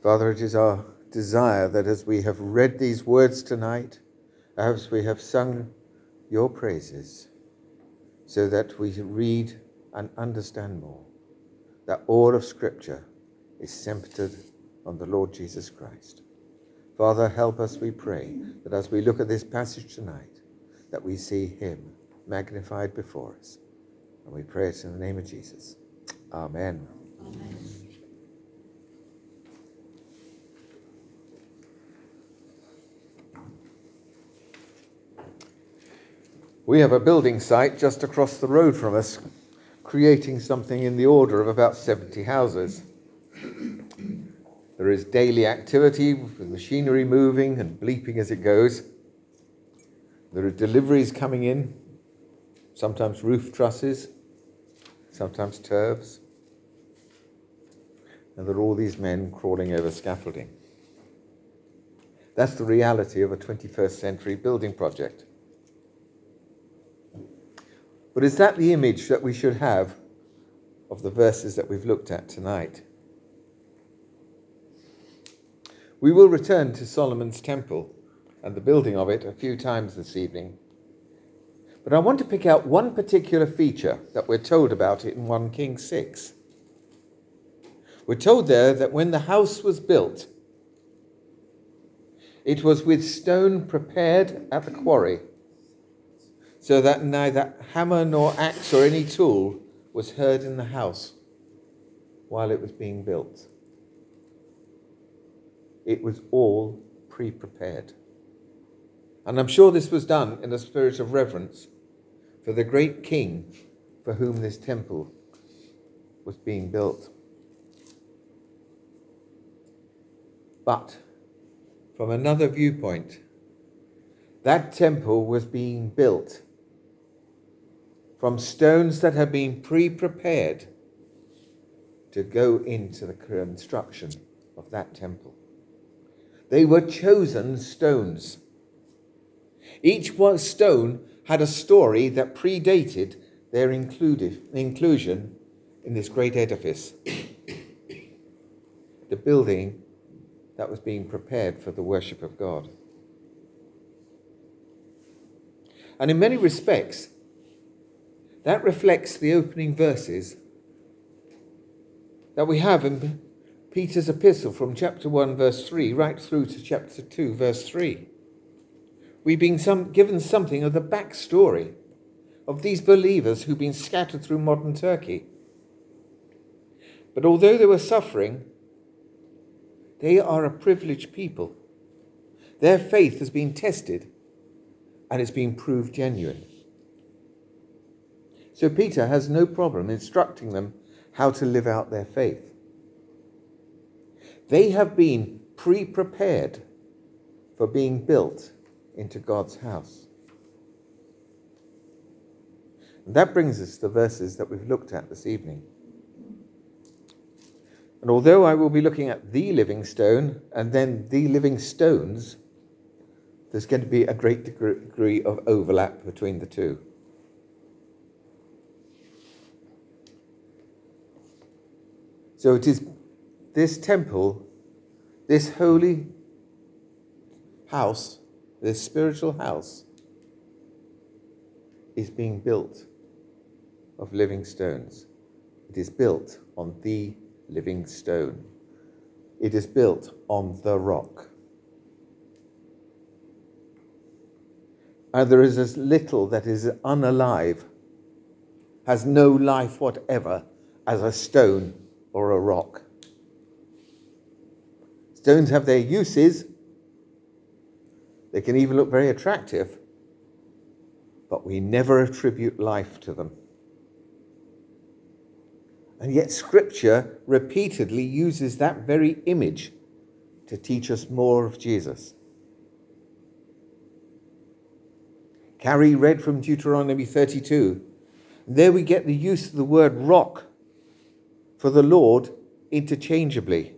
Father, it is our desire that as we have read these words tonight, as we have sung your praises, so that we read and understand more, that all of Scripture is centered on the Lord Jesus Christ. Father, help us, we pray, that as we look at this passage tonight, that we see him magnified before us. And we pray it in the name of Jesus. Amen. Amen. We have a building site just across the road from us, creating something in the order of about 70 houses. There is daily activity with machinery moving and bleeping as it goes. There are deliveries coming in, sometimes roof trusses, sometimes turfs. And there are all these men crawling over scaffolding. That's the reality of a 21st century building project. But is that the image that we should have of the verses that we've looked at tonight? We will return to Solomon's temple and the building of it a few times this evening. But I want to pick out one particular feature that we're told about it in 1 Kings 6. We're told there that when the house was built, it was with stone prepared at the quarry, so that neither hammer nor axe or any tool was heard in the house while it was being built. It was all pre-prepared. And I'm sure this was done in a spirit of reverence for the great king for whom this temple was being built. But from another viewpoint, that temple was being built from stones that had been pre-prepared to go into the construction of that temple. They were chosen stones. Each one stone had a story that predated their inclusion in this great edifice, the building that was being prepared for the worship of God. And in many respects, that reflects the opening verses that we have in Peter's epistle from chapter 1, verse 3, right through to chapter 2, verse 3. We've been given something of the backstory of these believers who've been scattered through modern Turkey. But although they were suffering, they are a privileged people. Their faith has been tested and it's been proved genuine. So Peter has no problem instructing them how to live out their faith. They have been pre-prepared for being built into God's house. And that brings us to the verses that we've looked at this evening. And although I will be looking at the living stone and then the living stones, there's going to be a great degree of overlap between the two. So it is this temple, this holy house, this spiritual house, is being built of living stones. It is built on the living stone. It is built on the rock. And there is as little that is unalive, has no life whatever, as a stone or a rock. Stones have their uses. They can even look very attractive, but we never attribute life to them. And yet Scripture repeatedly uses that very image to teach us more of Jesus. Carrie read from Deuteronomy 32. There we get the use of the word rock for the Lord interchangeably.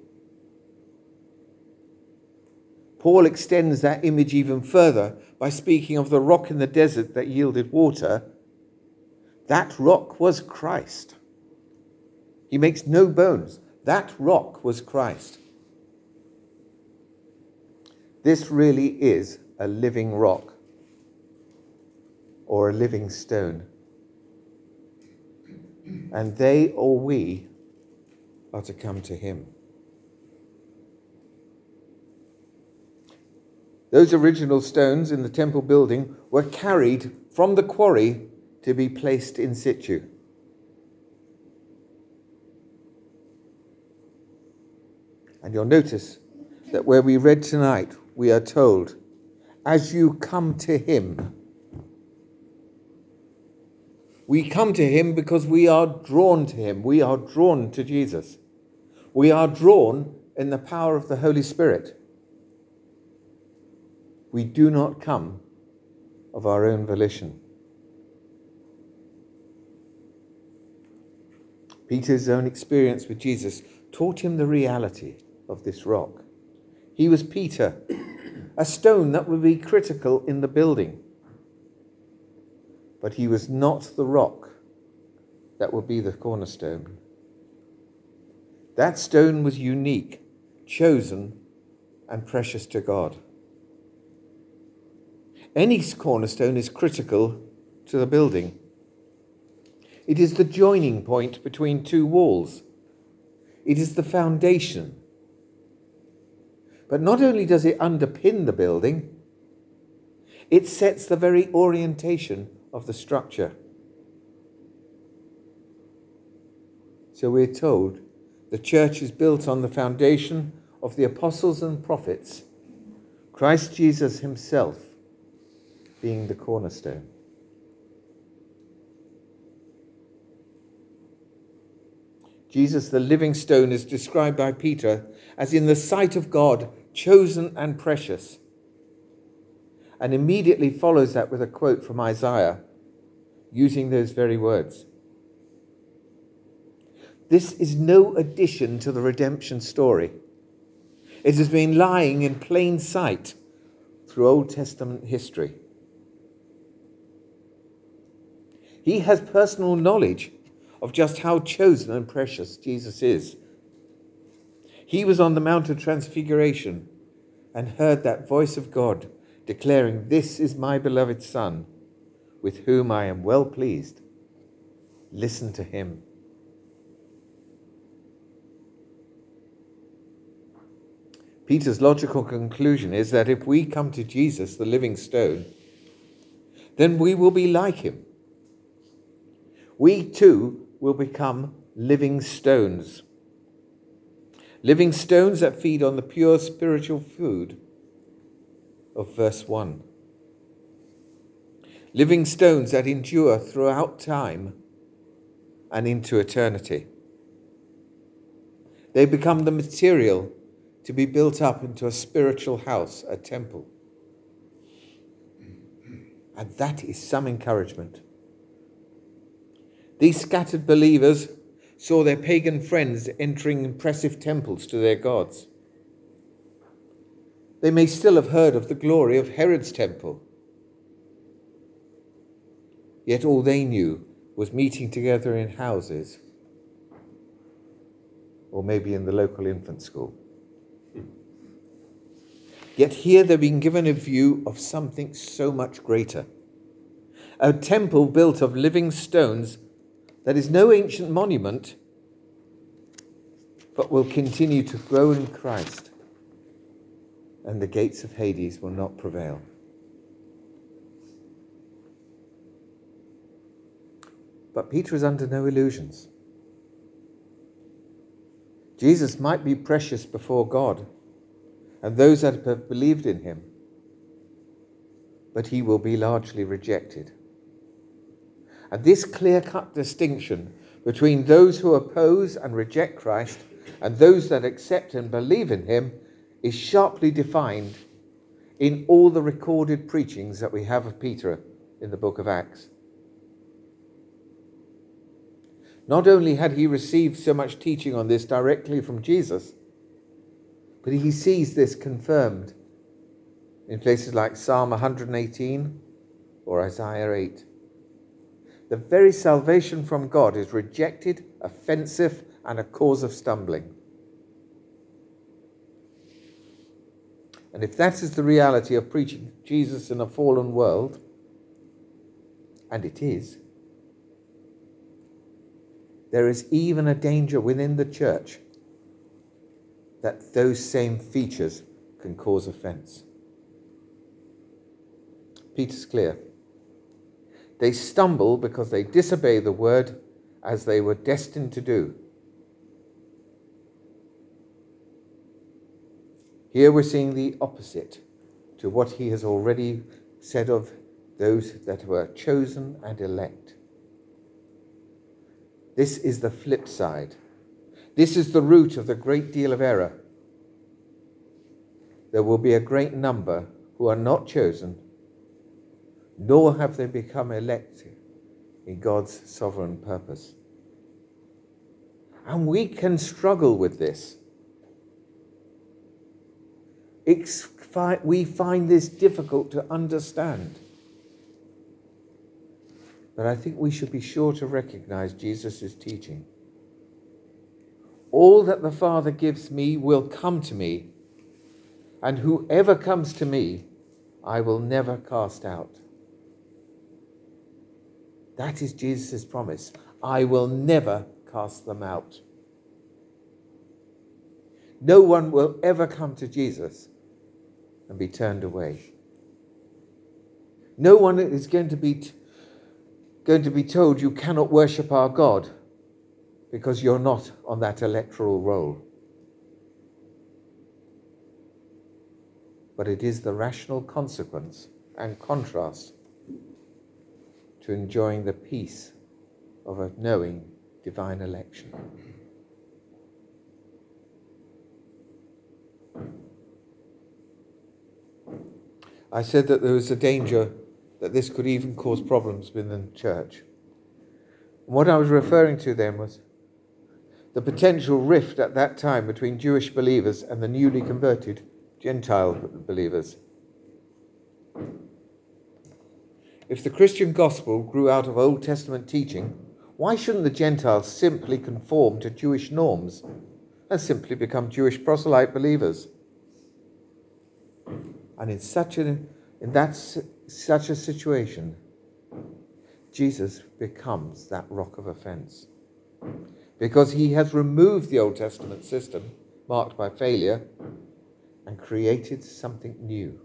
Paul extends that image even further by speaking of the rock in the desert that yielded water. That rock was Christ. He makes no bones. That rock was Christ. This really is a living rock or a living stone. And they or we are to come to him. Those original stones in the temple building were carried from the quarry to be placed in situ. And you'll notice that where we read tonight, we are told, as you come to him. We come to him because we are drawn to him. We are drawn to Jesus. We are drawn in the power of the Holy Spirit. We do not come of our own volition. Peter's own experience with Jesus taught him the reality of this rock. He was Peter, a stone that would be critical in the building. But he was not the rock that would be the cornerstone. That stone was unique, chosen, and precious to God. Any cornerstone is critical to the building. It is the joining point between two walls. It is the foundation. But not only does it underpin the building, it sets the very orientation of the structure. So we're told the church is built on the foundation of the apostles and prophets, Christ Jesus himself being the cornerstone. Jesus, the living stone, is described by Peter as in the sight of God, chosen and precious. And immediately follows that with a quote from Isaiah, using those very words. This is no addition to the redemption story. It has been lying in plain sight through Old Testament history. He has personal knowledge of just how chosen and precious Jesus is. He was on the Mount of Transfiguration and heard that voice of God declaring, "This is my beloved Son, with whom I am well pleased. Listen to him." Peter's logical conclusion is that if we come to Jesus, the living stone, then we will be like him. We too will become living stones. Living stones that feed on the pure spiritual food of verse 1. Living stones that endure throughout time and into eternity. They become the material to be built up into a spiritual house, a temple. And that is some encouragement. These scattered believers saw their pagan friends entering impressive temples to their gods. They may still have heard of the glory of Herod's temple. Yet all they knew was meeting together in houses, or maybe in the local infant school. Yet here they've been given a view of something so much greater. A temple built of living stones that is no ancient monument, but will continue to grow in Christ, and the gates of Hades will not prevail. But Peter is under no illusions. Jesus might be precious before God and those that have believed in him, but he will be largely rejected. And this clear-cut distinction between those who oppose and reject Christ and those that accept and believe in him is sharply defined in all the recorded preachings that we have of Peter in the book of Acts. Not only had he received so much teaching on this directly from Jesus, but he sees this confirmed in places like Psalm 118 or Isaiah 8. The very salvation from God is rejected, offensive, and a cause of stumbling. And if that is the reality of preaching Jesus in a fallen world, and it is, there is even a danger within the church that those same features can cause offense. Peter's clear. They stumble because they disobey the word as they were destined to do. Here we're seeing the opposite to what he has already said of those that were chosen and elect. This is the flip side. This is the root of the great deal of error. There will be a great number who are not chosen, nor have they become elected in God's sovereign purpose. And we can struggle with this. We find this difficult to understand. But I think we should be sure to recognize Jesus' teaching. All that the Father gives me will come to me, and whoever comes to me, I will never cast out. That is Jesus' promise. I will never cast them out. No one will ever come to Jesus and be turned away. No one is going to be told you cannot worship our God because you're not on that electoral roll. But it is the rational consequence and contrast to enjoying the peace of a knowing divine election. I said that there was a danger that this could even cause problems within the church. And what I was referring to then was the potential rift at that time between Jewish believers and the newly converted Gentile believers. If the Christian gospel grew out of Old Testament teaching, why shouldn't the Gentiles simply conform to Jewish norms and simply become Jewish proselyte believers? And in such a situation, Jesus becomes that rock of offense, because he has removed the Old Testament system marked by failure and created something new.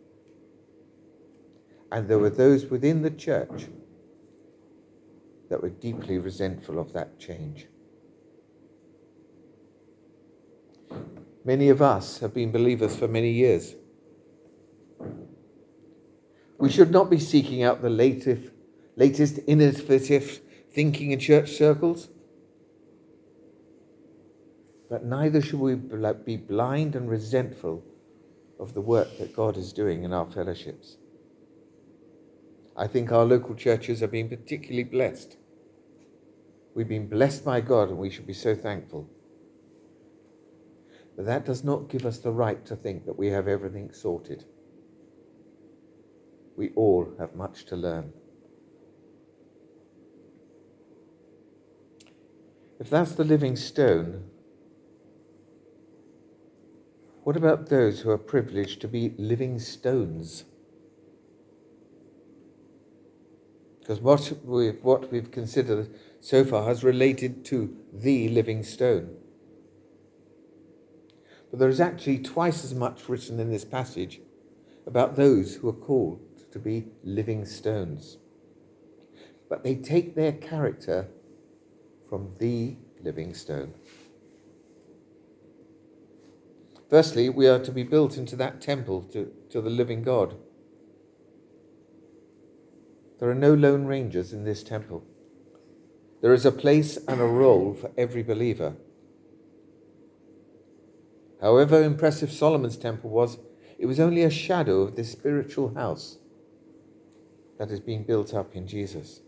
And there were those within the church that were deeply resentful of that change. Many of us have been believers for many years. We should not be seeking out the latest innovative thinking in church circles. But neither should we be blind and resentful of the work that God is doing in our fellowships. I think our local churches have been particularly blessed. We've been blessed by God, and we should be so thankful. But that does not give us the right to think that we have everything sorted. We all have much to learn. If that's the living stone, what about those who are privileged to be living stones? Because what we've considered so far has related to the living stone. But there is actually twice as much written in this passage about those who are called to be living stones. But they take their character from the living stone. Firstly, we are to be built into that temple to the living God. There are no lone rangers in this temple. There is a place and a role for every believer. However impressive Solomon's temple was, it was only a shadow of this spiritual house that is being built up in Jesus.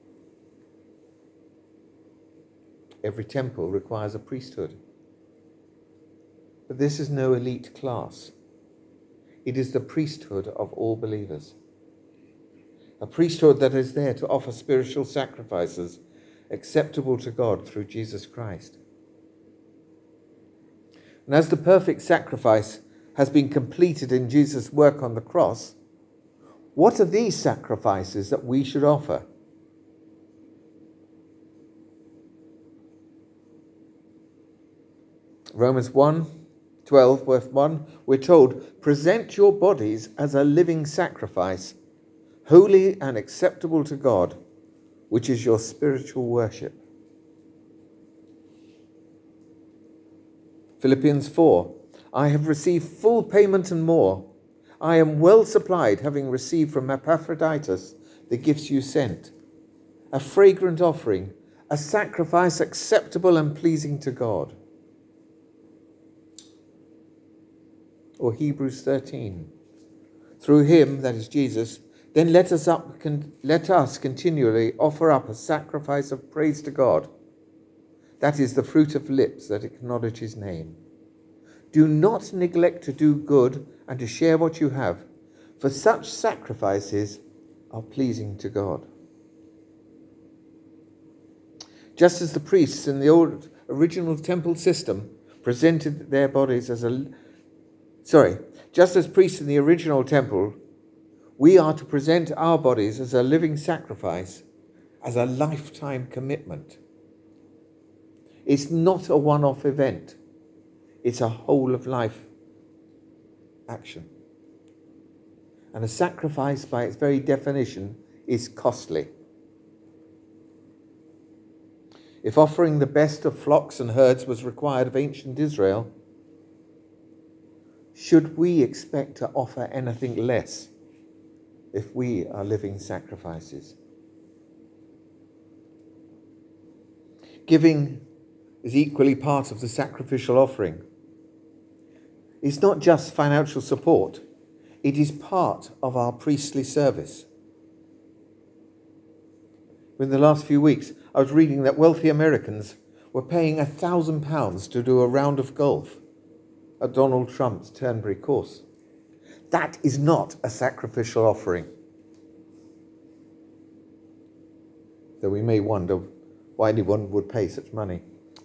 Every temple requires a priesthood. But this is no elite class. It is the priesthood of all believers. A priesthood that is there to offer spiritual sacrifices acceptable to God through Jesus Christ. And as the perfect sacrifice has been completed in Jesus' work on the cross, what are these sacrifices that we should offer? Romans 1:12, verse 1, we're told, present your bodies as a living sacrifice, holy and acceptable to God, which is your spiritual worship. Philippians 4, I have received full payment and more. I am well supplied, having received from Epaphroditus the gifts you sent, a fragrant offering, a sacrifice acceptable and pleasing to God. Or Hebrews 13, through him, that is Jesus, then let us continually offer up a sacrifice of praise to God. That is the fruit of lips that acknowledge his name. Do not neglect to do good and to share what you have, for such sacrifices are pleasing to God. Just as the priests in the old original temple system presented their bodies just as priests in the original temple, we are to present our bodies as a living sacrifice, as a lifetime commitment. It's not a one-off event. It's a whole of life action. And a sacrifice, by its very definition, is costly. If offering the best of flocks and herds was required of ancient Israel, should we expect to offer anything less if we are living sacrifices? Giving is equally part of the sacrificial offering. It's not just financial support, it is part of our priestly service. In the last few weeks, I was reading that wealthy Americans were paying £1,000 to do a round of golf at Donald Trump's Turnberry course. That is not a sacrificial offering. Though we may wonder why anyone would pay such money.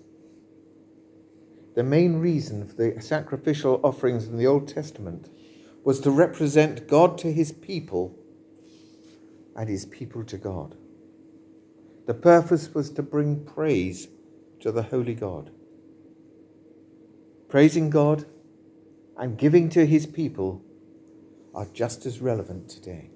The main reason for the sacrificial offerings in the Old Testament was to represent God to his people and his people to God. The purpose was to bring praise to the holy God. Praising God and giving to his people are just as relevant today.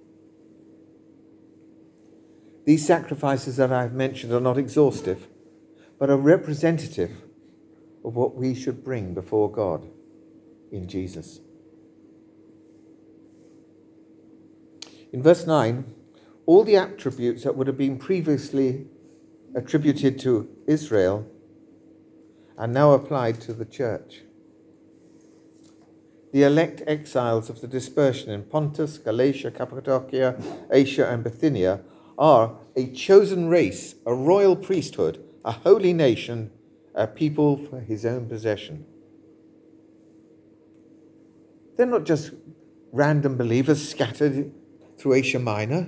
These sacrifices that I've mentioned are not exhaustive, but are representative of what we should bring before God in Jesus. In verse 9, all the attributes that would have been previously attributed to Israel are now applied to the church. The elect exiles of the dispersion in Pontus, Galatia, Cappadocia, Asia, and Bithynia are a chosen race, a royal priesthood, a holy nation, a people for his own possession. They're not just random believers scattered through Asia Minor.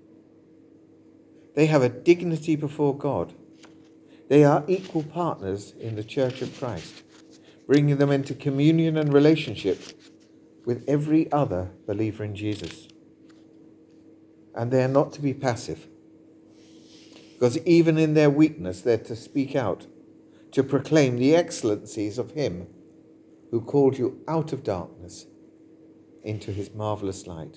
They have a dignity before God. They are equal partners in the Church of Christ, bringing them into communion and relationship with every other believer in Jesus. And they are not to be passive, because even in their weakness, they're to speak out, to proclaim the excellencies of him who called you out of darkness into his marvelous light.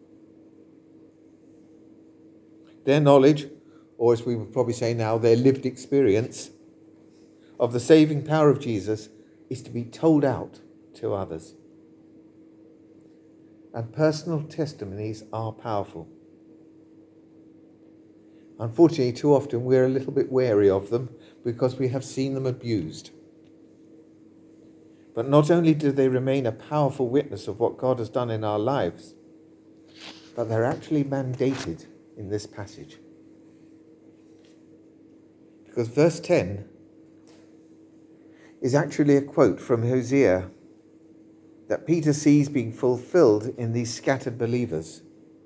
Their knowledge, or as we would probably say now, their lived experience of the saving power of Jesus is to be told out to others. And personal testimonies are powerful. Unfortunately, too often we're a little bit wary of them because we have seen them abused. But not only do they remain a powerful witness of what God has done in our lives, but they're actually mandated in this passage. Because verse 10 is actually a quote from Hosea that Peter sees being fulfilled in these scattered believers.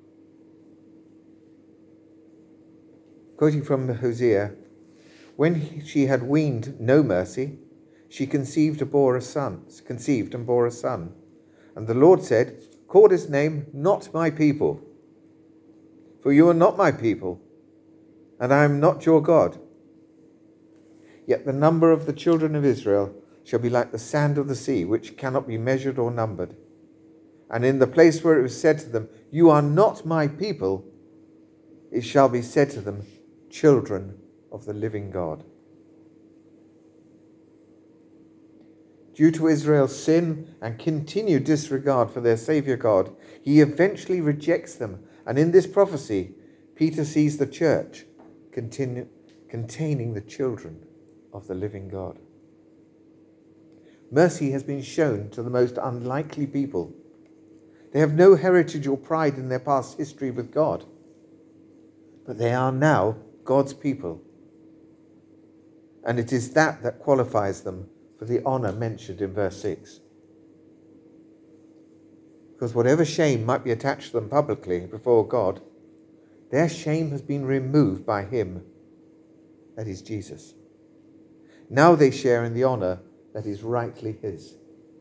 Quoting from Hosea, when she had weaned no mercy, she conceived and bore a son. And the Lord said, call his name not my people, for you are not my people, and I am not your God. Yet the number of the children of Israel shall be like the sand of the sea, which cannot be measured or numbered. And in the place where it was said to them, you are not my people, it shall be said to them, children of the living God. Due to Israel's sin and continued disregard for their Saviour God, he eventually rejects them. And in this prophecy, Peter sees the church containing the children of the living God. Mercy has been shown to the most unlikely people. They have no heritage or pride in their past history with God, but they are now God's people. And it is that qualifies them for the honour mentioned in verse 6. Because whatever shame might be attached to them publicly before God, their shame has been removed by him, that is Jesus. Now they share in the honour that is rightly his.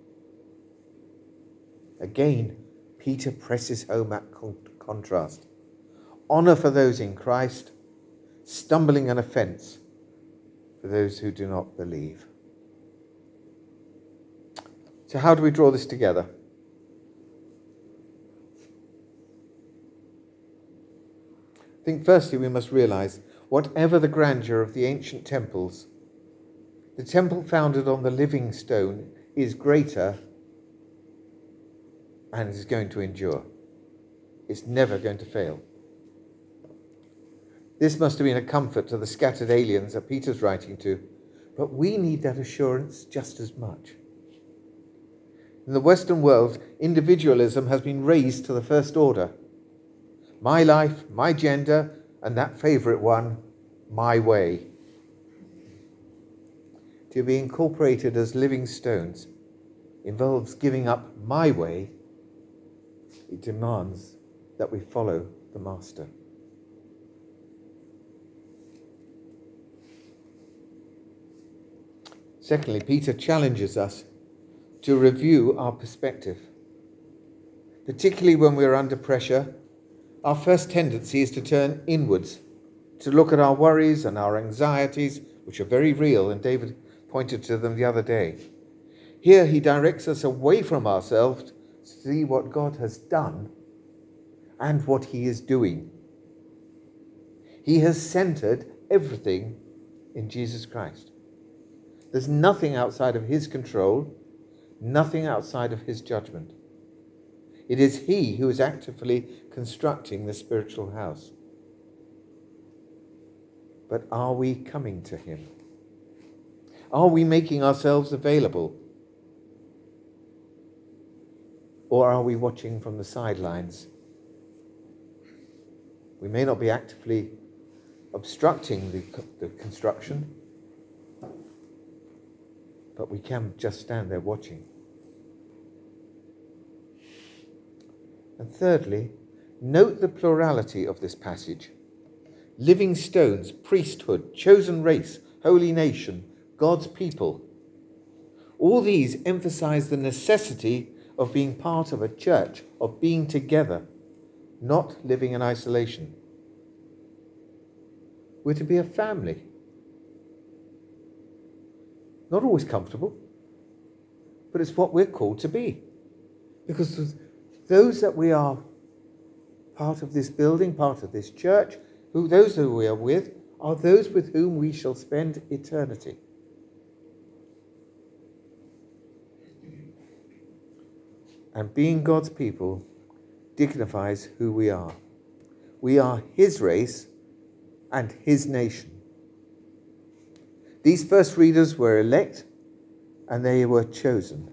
Again, Peter presses home that contrast. Honour for those in Christ, stumbling and offence for those who do not believe. So how do we draw this together? I think firstly we must realise, whatever the grandeur of the ancient temples, the temple founded on the living stone is greater and is going to endure. It's never going to fail. This must have been a comfort to the scattered aliens that Peter's writing to, but we need that assurance just as much. In the Western world, individualism has been raised to the first order. My life, my gender, and that favourite one, my way. To be incorporated as living stones involves giving up my way. It demands that we follow the Master. Secondly, Peter challenges us to review our perspective. Particularly when we're under pressure, our first tendency is to turn inwards, to look at our worries and our anxieties, which are very real, and David pointed to them the other day. Here he directs us away from ourselves to see what God has done and what he is doing. He has centered everything in Jesus Christ. There's nothing outside of his control, nothing outside of his judgment. It is he who is actively constructing the spiritual house. But are we coming to him? Are we making ourselves available? Or are we watching from the sidelines? We may not be actively obstructing the construction, but we can just stand there watching. And thirdly, note the plurality of this passage. Living stones, priesthood, chosen race, holy nation, God's people. All these emphasize the necessity of being part of a church, of being together, not living in isolation. We're to be a family. Not always comfortable, but it's what we're called to be. Because those that we are part of this building, part of this church, those who we are with, are those with whom we shall spend eternity. And being God's people dignifies who we are. We are his race and his nation. These first readers were elect and they were chosen.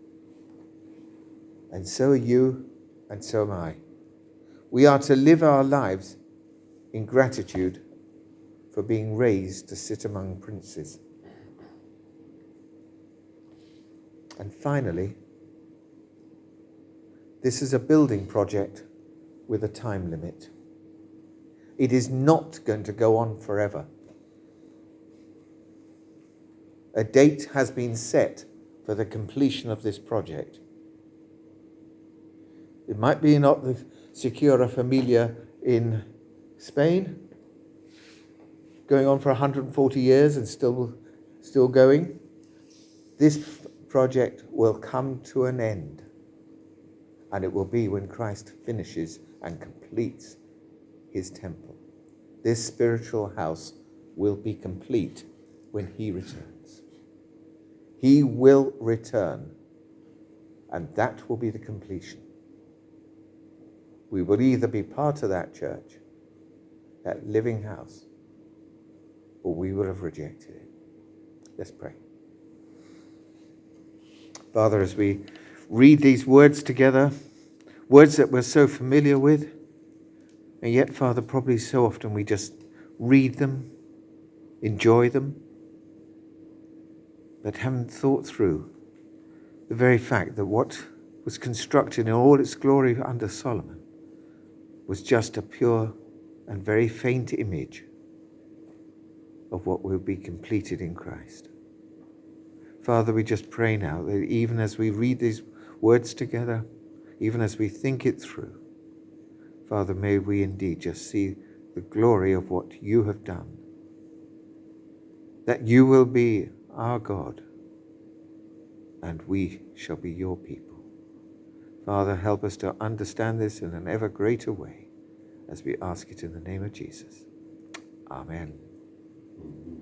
And so are you, and so am I. We are to live our lives in gratitude for being raised to sit among princes. And finally, this is a building project with a time limit. It is not going to go on forever. A date has been set for the completion of this project. It might be not the Secura Familia in Spain, going on for 140 years and still going. This project will come to an end, and it will be when Christ finishes and completes his temple. This spiritual house will be complete when he returns. He will return, and that will be the completion. We will either be part of that church, that living house, or we will have rejected it. Let's pray. Father, as we read these words together, words that we're so familiar with, and yet, Father, probably so often we just read them, enjoy them, but haven't thought through the very fact that what was constructed in all its glory under Solomon was just a pure and very faint image of what will be completed in Christ. Father, we just pray now that even as we read these words together, even as we think it through, Father, may we indeed just see the glory of what you have done, that you will be our God, and we shall be your people. Father, help us to understand this in an ever greater way as we ask it in the name of Jesus. Amen.